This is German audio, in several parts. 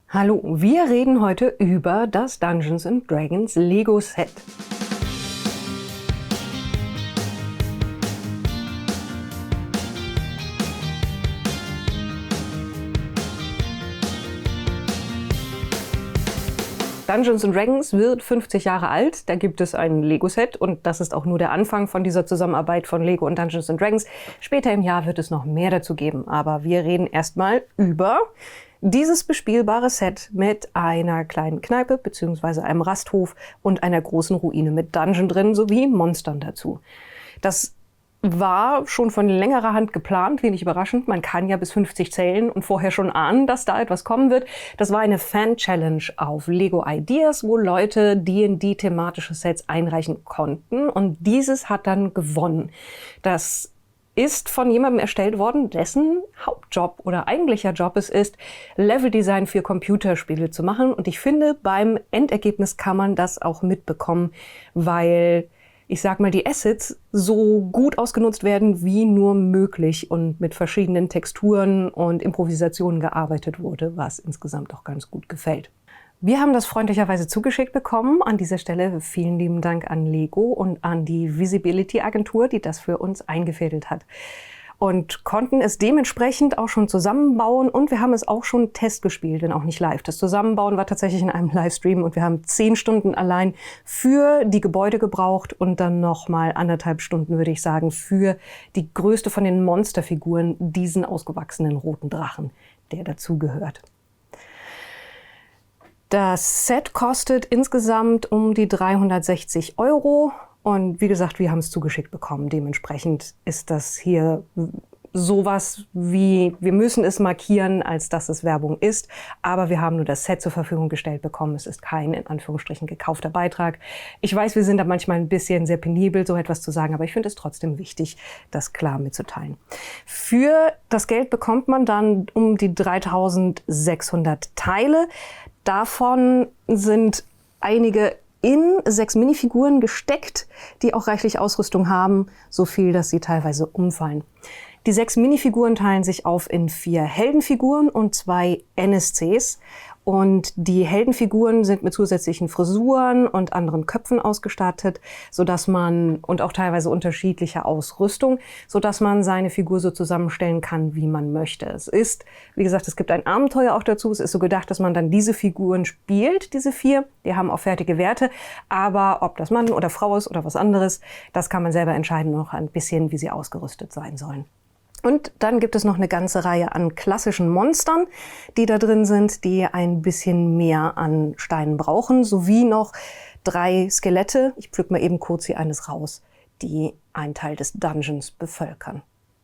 Hallo, wir reden heute über das Dungeons & Dragons Lego Set. Dungeons & Dragons wird 50 Jahre alt, da gibt es ein Lego-Set und das ist auch nur der Anfang von dieser Zusammenarbeit von Lego und Dungeons & Dragons. Später im Jahr wird es noch mehr dazu geben, aber wir reden erstmal über dieses bespielbare Set mit einer kleinen Kneipe bzw. einem Rasthof und einer großen Ruine mit Dungeon drin sowie Monstern dazu. Das war schon von längerer Hand geplant, wenig überraschend. Man kann ja bis 50 zählen und vorher schon ahnen, dass da etwas kommen wird. Das war eine Fan-Challenge auf Lego Ideas, wo Leute D&D-thematische Sets einreichen konnten. Und dieses hat dann gewonnen. Das ist von jemandem erstellt worden, dessen Hauptjob oder eigentlicher Job es ist, Leveldesign für Computerspiele zu machen. Und ich finde, beim Endergebnis kann man das auch mitbekommen, weil ich sag mal, die Assets so gut ausgenutzt werden wie nur möglich und mit verschiedenen Texturen und Improvisationen gearbeitet wurde, was insgesamt auch ganz gut gefällt. Wir haben das freundlicherweise zugeschickt bekommen. An dieser Stelle vielen lieben Dank an Lego und an die Visibility Agentur, die das für uns eingefädelt hat. Und konnten es dementsprechend auch schon zusammenbauen und wir haben es auch schon testgespielt, wenn auch nicht live. Das Zusammenbauen war tatsächlich in einem Livestream und wir haben 10 Stunden allein für die Gebäude gebraucht und dann nochmal 1,5 Stunden, würde ich sagen, für die größte von den Monsterfiguren, diesen ausgewachsenen roten Drachen, der dazugehört. Das Set kostet insgesamt um die 360 €. Und wie gesagt, wir haben es zugeschickt bekommen. Dementsprechend ist das hier sowas wie, wir müssen es markieren, als dass es Werbung ist. Aber wir haben nur das Set zur Verfügung gestellt bekommen. Es ist kein, in Anführungsstrichen, gekaufter Beitrag. Ich weiß, wir sind da manchmal ein bisschen sehr penibel, so etwas zu sagen. Aber ich finde es trotzdem wichtig, das klar mitzuteilen. Für das Geld bekommt man dann um die 3600 Teile. Davon sind einige in 6 Minifiguren gesteckt, die auch reichlich Ausrüstung haben, so viel, dass sie teilweise umfallen. Die 6 Minifiguren teilen sich auf in 4 Heldenfiguren und 2 NSCs. Und die Heldenfiguren sind mit zusätzlichen Frisuren und anderen Köpfen ausgestattet, sodass man, und auch teilweise unterschiedlicher Ausrüstung, sodass man seine Figur so zusammenstellen kann, wie man möchte. Es ist, wie gesagt, es gibt ein Abenteuer auch dazu. Es ist so gedacht, dass man dann diese Figuren spielt, diese 4. Die haben auch fertige Werte. Aber ob das Mann oder Frau ist oder was anderes, das kann man selber entscheiden, noch ein bisschen, wie sie ausgerüstet sein sollen. Und dann gibt es noch eine ganze Reihe an klassischen Monstern, die da drin sind, die ein bisschen mehr an Steinen brauchen, sowie noch 3 Skelette, ich pflück mal eben kurz hier eines raus, die einen Teil des Dungeons bevölkern.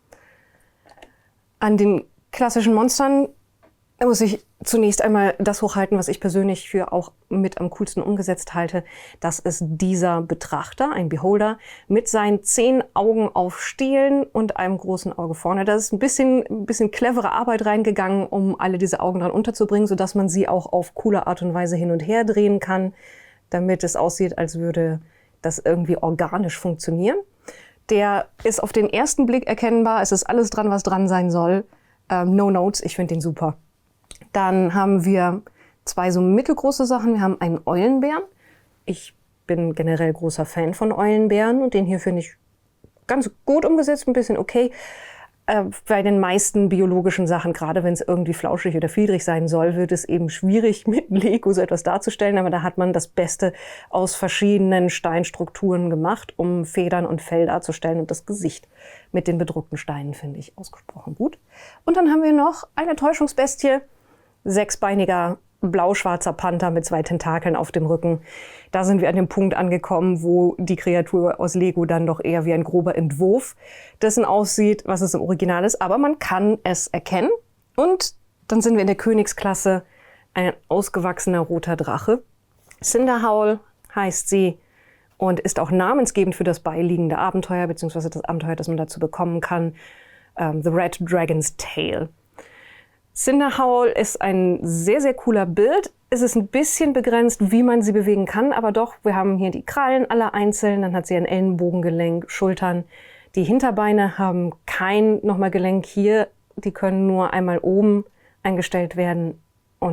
An den klassischen Monstern muss ich zunächst einmal das hochhalten, was ich persönlich für auch mit am coolsten umgesetzt halte. Das ist dieser Betrachter, ein Beholder, mit seinen 10 Augen auf Stielen und einem großen Auge vorne. Da ist ein bisschen clevere Arbeit reingegangen, um alle diese Augen dran unterzubringen, sodass man sie auch auf coole Art und Weise hin und her drehen kann, damit es aussieht, als würde das irgendwie organisch funktionieren. Der ist auf den ersten Blick erkennbar. Es ist alles dran, was dran sein soll. No Notes, ich finde den super. Dann haben wir 2 so mittelgroße Sachen. Wir haben einen Eulenbären. Ich bin generell großer Fan von Eulenbären und den hier finde ich ganz gut umgesetzt, ein bisschen okay. Bei den meisten biologischen Sachen, gerade wenn es irgendwie flauschig oder fiedrig sein soll, wird es eben schwierig mit Lego so etwas darzustellen. Aber da hat man das Beste aus verschiedenen Steinstrukturen gemacht, um Federn und Fell darzustellen. Und das Gesicht mit den bedruckten Steinen finde ich ausgesprochen gut. Und dann haben wir noch eine Täuschungsbestie. 6-beiniger blau-schwarzer Panther mit 2 Tentakeln auf dem Rücken. Da sind wir an dem Punkt angekommen, wo die Kreatur aus Lego dann doch eher wie ein grober Entwurf dessen aussieht, was es im Original ist. Aber man kann es erkennen. Und dann sind wir in der Königsklasse, ein ausgewachsener roter Drache. Cinderhowl heißt sie und ist auch namensgebend für das beiliegende Abenteuer, beziehungsweise das Abenteuer, das man dazu bekommen kann. The Red Dragon's Tale. Cinderhowl ist ein sehr, sehr cooler Bild. Es ist ein bisschen begrenzt, wie man sie bewegen kann, aber doch, wir haben hier die Krallen alle einzeln, dann hat sie ein Ellenbogengelenk, Schultern. Die Hinterbeine haben kein nochmal Gelenk hier, die können nur einmal oben eingestellt werden und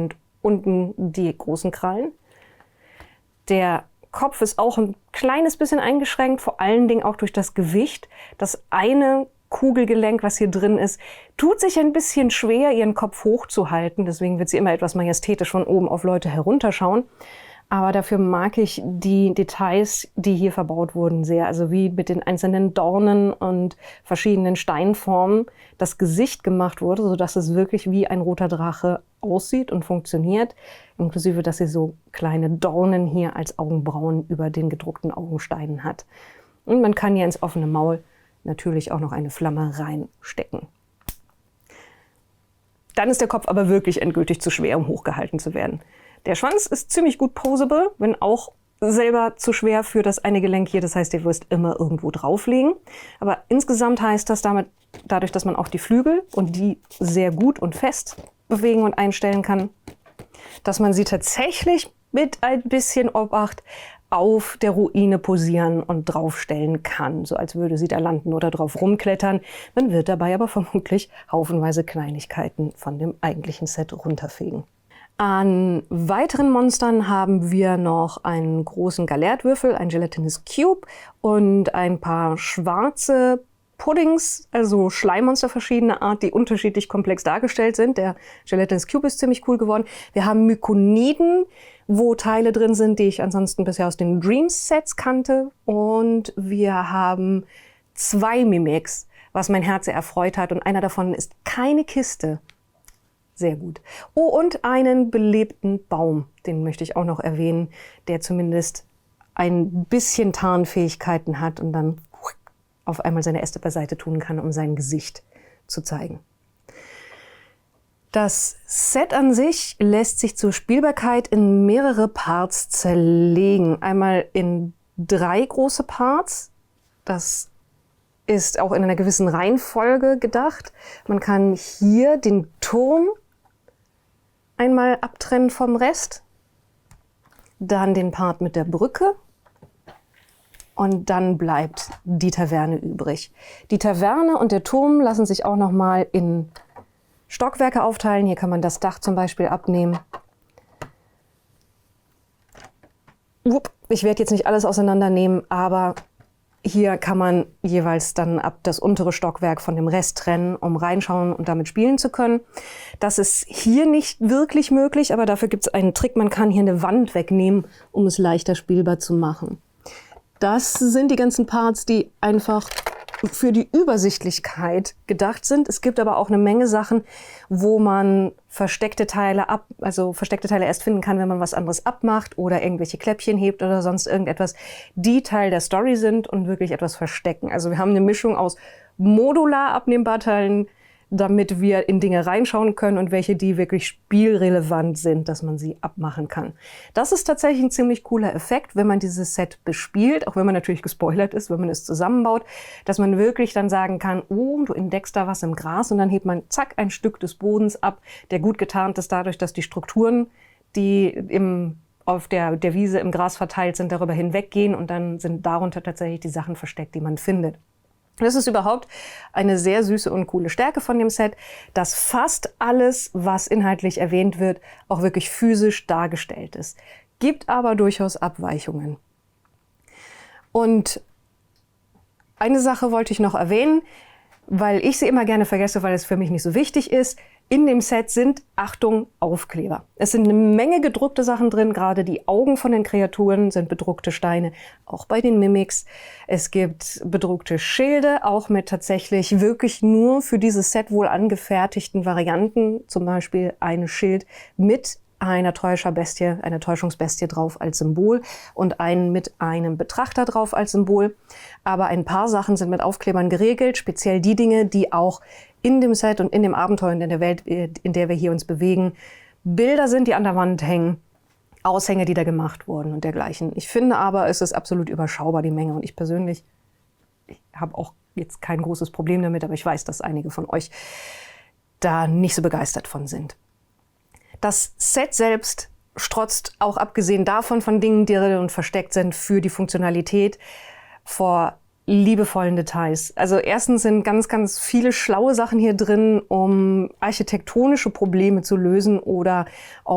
unten die großen Krallen. Der Kopf ist auch ein kleines bisschen eingeschränkt, vor allen Dingen auch durch das Gewicht. Das eine Kugelgelenk, was hier drin ist, tut sich ein bisschen schwer, ihren Kopf hochzuhalten. Deswegen wird sie immer etwas majestätisch von oben auf Leute herunterschauen. Aber dafür mag ich die Details, die hier verbaut wurden, sehr. Also wie mit den einzelnen Dornen und verschiedenen Steinformen das Gesicht gemacht wurde, sodass es wirklich wie ein roter Drache aussieht und funktioniert. Inklusive, dass sie so kleine Dornen hier als Augenbrauen über den gedruckten Augensteinen hat. Und man kann hier ins offene Maul natürlich auch noch eine Flamme reinstecken. Dann ist der Kopf aber wirklich endgültig zu schwer, um hochgehalten zu werden. Der Schwanz ist ziemlich gut posable, wenn auch selber zu schwer für das eine Gelenk hier. Das heißt, ihr wirst immer irgendwo drauflegen. Aber insgesamt heißt das dadurch, dass man auch die Flügel und die sehr gut und fest bewegen und einstellen kann, dass man sie tatsächlich mit ein bisschen Obacht auf der Ruine posieren und draufstellen kann, so als würde sie da landen oder drauf rumklettern. Man wird dabei aber vermutlich haufenweise Kleinigkeiten von dem eigentlichen Set runterfegen. An weiteren Monstern haben wir noch einen großen Galertwürfel, ein Gelatinous Cube und ein paar schwarze Puddings, also Schleimmonster verschiedener Art, die unterschiedlich komplex dargestellt sind. Der Gelatinous Cube ist ziemlich cool geworden. Wir haben Mykoniden, wo Teile drin sind, die ich ansonsten bisher aus den Dreams-Sets kannte. Und wir haben 2 Mimics, was mein Herz sehr erfreut hat. Und einer davon ist keine Kiste. Sehr gut. Oh, und einen belebten Baum, den möchte ich auch noch erwähnen, der zumindest ein bisschen Tarnfähigkeiten hat und dann auf einmal seine Äste beiseite tun kann, um sein Gesicht zu zeigen. Das Set an sich lässt sich zur Spielbarkeit in mehrere Parts zerlegen. Einmal in 3 große Parts. Das ist auch in einer gewissen Reihenfolge gedacht. Man kann hier den Turm einmal abtrennen vom Rest, dann den Part mit der Brücke und dann bleibt die Taverne übrig. Die Taverne und der Turm lassen sich auch noch mal in Stockwerke aufteilen. Hier kann man das Dach zum Beispiel abnehmen. Ich werde jetzt nicht alles auseinandernehmen, aber hier kann man jeweils dann ab das untere Stockwerk von dem Rest trennen, um reinschauen und damit spielen zu können. Das ist hier nicht wirklich möglich, aber dafür gibt es einen Trick. Man kann hier eine Wand wegnehmen, um es leichter spielbar zu machen. Das sind die ganzen Parts, die einfach für die Übersichtlichkeit gedacht sind. Es gibt aber auch eine Menge Sachen, wo man versteckte Teile erst finden kann, wenn man was anderes abmacht oder irgendwelche Kläppchen hebt oder sonst irgendetwas, die Teil der Story sind und wirklich etwas verstecken. Also wir haben eine Mischung aus modular abnehmbar Teilen, damit wir in Dinge reinschauen können und welche, die wirklich spielrelevant sind, dass man sie abmachen kann. Das ist tatsächlich ein ziemlich cooler Effekt, wenn man dieses Set bespielt, auch wenn man natürlich gespoilert ist, wenn man es zusammenbaut, dass man wirklich dann sagen kann, oh, du entdeckst da was im Gras und dann hebt man zack ein Stück des Bodens ab, der gut getarnt ist dadurch, dass die Strukturen, die auf der Wiese im Gras verteilt sind, darüber hinweggehen und dann sind darunter tatsächlich die Sachen versteckt, die man findet. Das ist überhaupt eine sehr süße und coole Stärke von dem Set, dass fast alles, was inhaltlich erwähnt wird, auch wirklich physisch dargestellt ist. Gibt aber durchaus Abweichungen. Und eine Sache wollte ich noch erwähnen, weil ich sie immer gerne vergesse, weil es für mich nicht so wichtig ist. In dem Set sind, Achtung, Aufkleber. Es sind eine Menge gedruckte Sachen drin, gerade die Augen von den Kreaturen sind bedruckte Steine, auch bei den Mimics. Es gibt bedruckte Schilde, auch mit tatsächlich wirklich nur für dieses Set wohl angefertigten Varianten, zum Beispiel ein Schild mit einer Täuschungsbestie drauf als Symbol und einen mit einem Betrachter drauf als Symbol. Aber ein paar Sachen sind mit Aufklebern geregelt, speziell die Dinge, die auch in dem Set und in dem Abenteuer und in der Welt, in der wir hier uns bewegen, Bilder sind, die an der Wand hängen, Aushänge, die da gemacht wurden und dergleichen. Ich finde aber, es ist absolut überschaubar, die Menge. Und ich persönlich, ich habe auch jetzt kein großes Problem damit, aber ich weiß, dass einige von euch da nicht so begeistert von sind. Das Set selbst strotzt, auch abgesehen davon, von Dingen, die drin und versteckt sind, für die Funktionalität vor liebevollen Details. Also erstens sind ganz, ganz viele schlaue Sachen hier drin, um architektonische Probleme zu lösen oder auf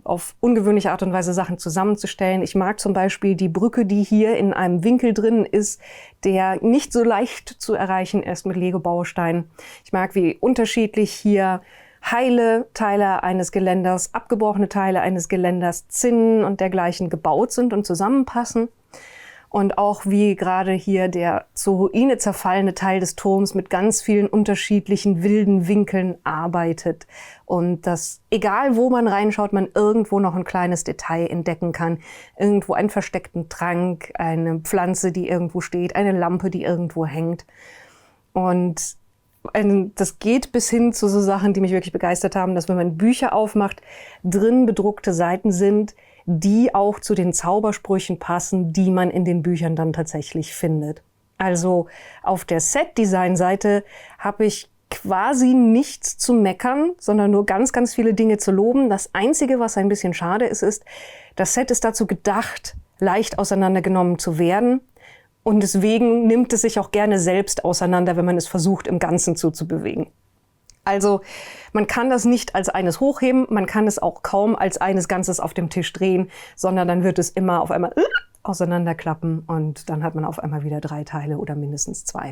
auf ungewöhnliche Art und Weise Sachen zusammenzustellen. Ich mag zum Beispiel die Brücke, die hier in einem Winkel drin ist, der nicht so leicht zu erreichen ist mit Lego-Bausteinen. Ich mag, wie unterschiedlich hier heile Teile eines Geländers, abgebrochene Teile eines Geländers, Zinnen und dergleichen gebaut sind und zusammenpassen. Und auch wie gerade hier der zur Ruine zerfallene Teil des Turms mit ganz vielen unterschiedlichen wilden Winkeln arbeitet. Und dass, egal wo man reinschaut, man irgendwo noch ein kleines Detail entdecken kann. Irgendwo einen versteckten Trank, eine Pflanze, die irgendwo steht, eine Lampe, die irgendwo hängt. Und das geht bis hin zu so Sachen, die mich wirklich begeistert haben, dass wenn man Bücher aufmacht, drin bedruckte Seiten sind, die auch zu den Zaubersprüchen passen, die man in den Büchern dann tatsächlich findet. Also auf der Set-Design-Seite habe ich quasi nichts zu meckern, sondern nur ganz, ganz viele Dinge zu loben. Das Einzige, was ein bisschen schade ist, ist, das Set ist dazu gedacht, leicht auseinandergenommen zu werden. Und deswegen nimmt es sich auch gerne selbst auseinander, wenn man es versucht, im Ganzen zuzubewegen. Also man kann das nicht als eines hochheben, man kann es auch kaum als eines Ganzes auf dem Tisch drehen, sondern dann wird es immer auf einmal auseinanderklappen und dann hat man auf einmal wieder 3 Teile oder mindestens 2.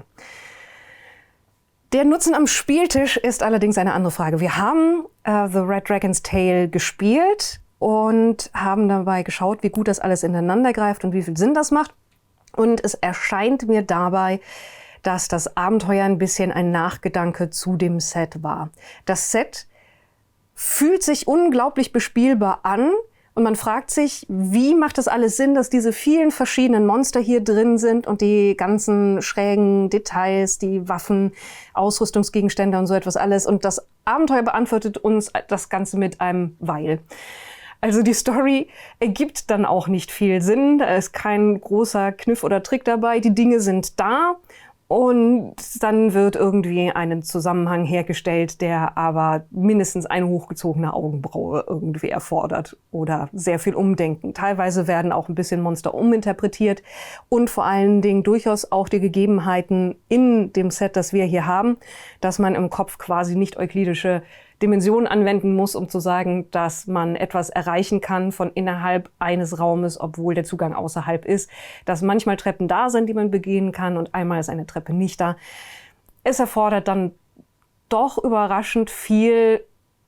Der Nutzen am Spieltisch ist allerdings eine andere Frage. Wir haben The Red Dragon's Tale gespielt und haben dabei geschaut, wie gut das alles ineinander greift und wie viel Sinn das macht. Und es erscheint mir dabei, dass das Abenteuer ein bisschen ein Nachgedanke zu dem Set war. Das Set fühlt sich unglaublich bespielbar an und man fragt sich, wie macht das alles Sinn, dass diese vielen verschiedenen Monster hier drin sind und die ganzen schrägen Details, die Waffen, Ausrüstungsgegenstände und so etwas alles. Und das Abenteuer beantwortet uns das Ganze mit einem Weil. Also die Story ergibt dann auch nicht viel Sinn. Da ist kein großer Kniff oder Trick dabei. Die Dinge sind da. Und dann wird irgendwie ein Zusammenhang hergestellt, der aber mindestens eine hochgezogene Augenbraue irgendwie erfordert oder sehr viel Umdenken. Teilweise werden auch ein bisschen Monster uminterpretiert und vor allen Dingen durchaus auch die Gegebenheiten in dem Set, das wir hier haben, dass man im Kopf quasi nicht euklidische Dimensionen anwenden muss, um zu sagen, dass man etwas erreichen kann von innerhalb eines Raumes, obwohl der Zugang außerhalb ist. Dass manchmal Treppen da sind, die man begehen kann und einmal ist eine Treppe nicht da. Es erfordert dann doch überraschend viel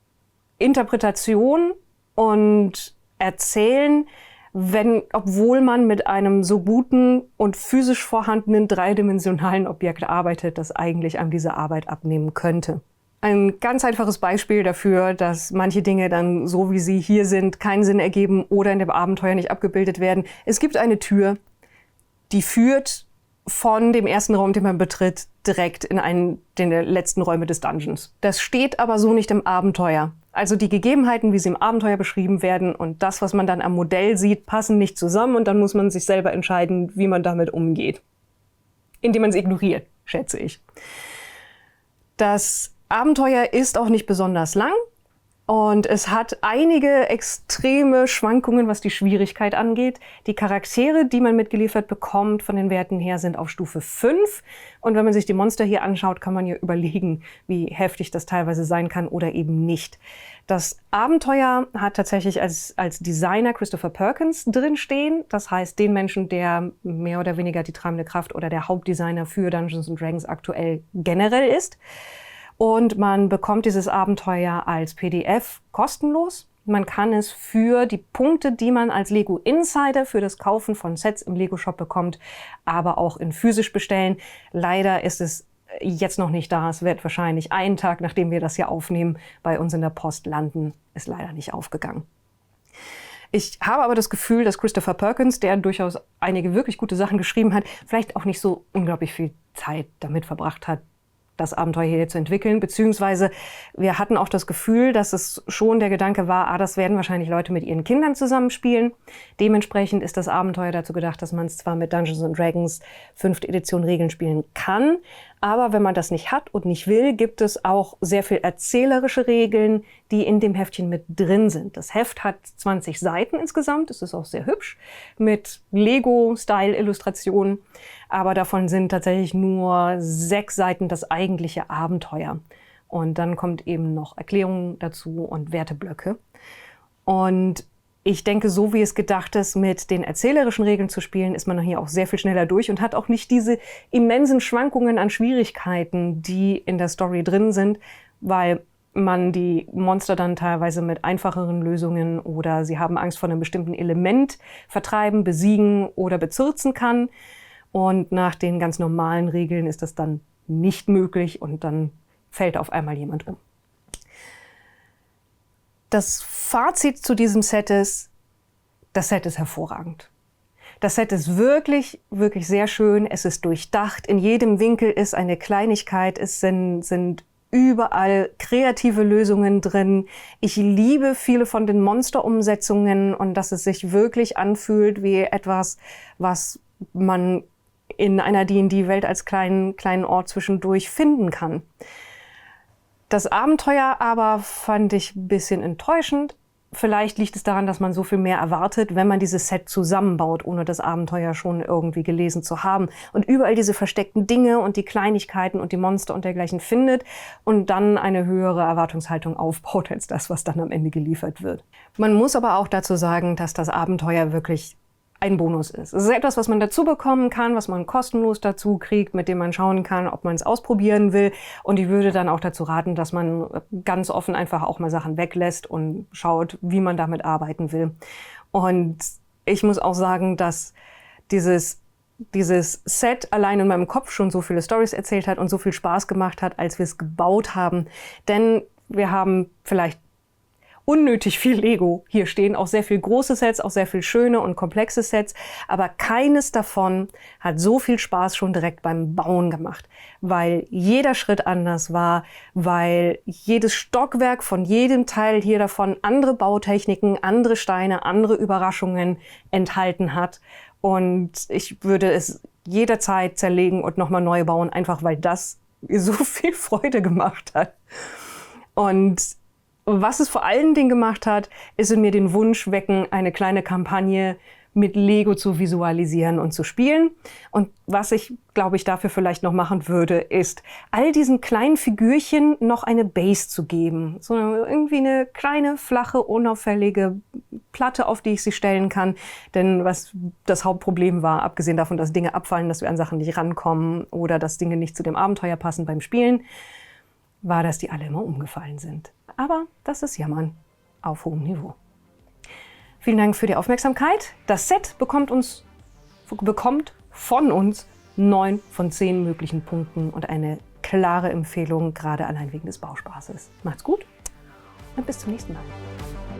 Interpretation und Erzählen, obwohl man mit einem so guten und physisch vorhandenen dreidimensionalen Objekt arbeitet, das eigentlich einem diese Arbeit abnehmen könnte. Ein ganz einfaches Beispiel dafür, dass manche Dinge dann so, wie sie hier sind, keinen Sinn ergeben oder in dem Abenteuer nicht abgebildet werden. Es gibt eine Tür, die führt von dem ersten Raum, den man betritt, direkt in einen der letzten Räume des Dungeons. Das steht aber so nicht im Abenteuer. Also die Gegebenheiten, wie sie im Abenteuer beschrieben werden und das, was man dann am Modell sieht, passen nicht zusammen und dann muss man sich selber entscheiden, wie man damit umgeht. Indem man es ignoriert, schätze ich. Das Abenteuer ist auch nicht besonders lang und es hat einige extreme Schwankungen, was die Schwierigkeit angeht. Die Charaktere, die man mitgeliefert bekommt, von den Werten her, sind auf Stufe 5. Und wenn man sich die Monster hier anschaut, kann man ja überlegen, wie heftig das teilweise sein kann oder eben nicht. Das Abenteuer hat tatsächlich als Designer Christopher Perkins drinstehen. Das heißt, den Menschen, der mehr oder weniger die treibende Kraft oder der Hauptdesigner für Dungeons & Dragons aktuell generell ist. Und man bekommt dieses Abenteuer als PDF kostenlos. Man kann es für die Punkte, die man als Lego Insider für das Kaufen von Sets im Lego Shop bekommt, aber auch in physisch bestellen. Leider ist es jetzt noch nicht da. Es wird wahrscheinlich einen Tag, nachdem wir das hier aufnehmen, bei uns in der Post landen. Ist leider nicht aufgegangen. Ich habe aber das Gefühl, dass Christopher Perkins, der durchaus einige wirklich gute Sachen geschrieben hat, vielleicht auch nicht so unglaublich viel Zeit damit verbracht hat, das Abenteuer hier zu entwickeln, beziehungsweise wir hatten auch das Gefühl, dass es schon der Gedanke war, das werden wahrscheinlich Leute mit ihren Kindern zusammenspielen. Dementsprechend ist das Abenteuer dazu gedacht, dass man es zwar mit Dungeons & Dragons 5. Edition Regeln spielen kann, aber wenn man das nicht hat und nicht will, gibt es auch sehr viel erzählerische Regeln, die in dem Heftchen mit drin sind. Das Heft hat 20 Seiten insgesamt, es ist auch sehr hübsch, mit Lego-Style-Illustrationen, aber davon sind tatsächlich nur 6 Seiten das eigentliche Abenteuer. Und dann kommt eben noch Erklärungen dazu und Werteblöcke. Und ich denke, so wie es gedacht ist, mit den erzählerischen Regeln zu spielen, ist man hier auch sehr viel schneller durch und hat auch nicht diese immensen Schwankungen an Schwierigkeiten, die in der Story drin sind, weil man die Monster dann teilweise mit einfacheren Lösungen oder sie haben Angst vor einem bestimmten Element vertreiben, besiegen oder bezirzen kann. Und nach den ganz normalen Regeln ist das dann nicht möglich und dann fällt auf einmal jemand um. Das Fazit zu diesem Set ist, das Set ist hervorragend. Das Set ist wirklich, wirklich sehr schön. Es ist durchdacht. In jedem Winkel ist eine Kleinigkeit. Es sind überall kreative Lösungen drin. Ich liebe viele von den Monsterumsetzungen und dass es sich wirklich anfühlt wie etwas, was man in einer D&D-Welt als kleinen Ort zwischendurch finden kann. Das Abenteuer aber fand ich ein bisschen enttäuschend. Vielleicht liegt es daran, dass man so viel mehr erwartet, wenn man dieses Set zusammenbaut, ohne das Abenteuer schon irgendwie gelesen zu haben. Und überall diese versteckten Dinge und die Kleinigkeiten und die Monster und dergleichen findet und dann eine höhere Erwartungshaltung aufbaut als das, was dann am Ende geliefert wird. Man muss aber auch dazu sagen, dass das Abenteuer wirklich ein Bonus ist. Es ist etwas, was man dazu bekommen kann, was man kostenlos dazu kriegt, mit dem man schauen kann, ob man es ausprobieren will. Und ich würde dann auch dazu raten, dass man ganz offen einfach auch mal Sachen weglässt und schaut, wie man damit arbeiten will. Und ich muss auch sagen, dass dieses Set allein in meinem Kopf schon so viele Storys erzählt hat und so viel Spaß gemacht hat, als wir es gebaut haben. Denn wir haben vielleicht unnötig viel Lego hier stehen, auch sehr viel große Sets, auch sehr viel schöne und komplexe Sets, aber keines davon hat so viel Spaß schon direkt beim Bauen gemacht, weil jeder Schritt anders war, weil jedes Stockwerk von jedem Teil hier davon andere Bautechniken, andere Steine, andere Überraschungen enthalten hat und ich würde es jederzeit zerlegen und nochmal neu bauen, einfach weil das mir so viel Freude gemacht hat. Und was es vor allen Dingen gemacht hat, ist in mir den Wunsch wecken, eine kleine Kampagne mit Lego zu visualisieren und zu spielen. Und was ich, glaube ich, dafür vielleicht noch machen würde, ist, all diesen kleinen Figürchen noch eine Base zu geben. So irgendwie eine kleine, flache, unauffällige Platte, auf die ich sie stellen kann. Denn was das Hauptproblem war, abgesehen davon, dass Dinge abfallen, dass wir an Sachen nicht rankommen oder dass Dinge nicht zu dem Abenteuer passen beim Spielen, war, dass die alle immer umgefallen sind. Aber das ist Jammern auf hohem Niveau. Vielen Dank für die Aufmerksamkeit. Das Set bekommt von uns 9 von 10 möglichen Punkten und eine klare Empfehlung, gerade allein wegen des Bauspaßes. Macht's gut und bis zum nächsten Mal.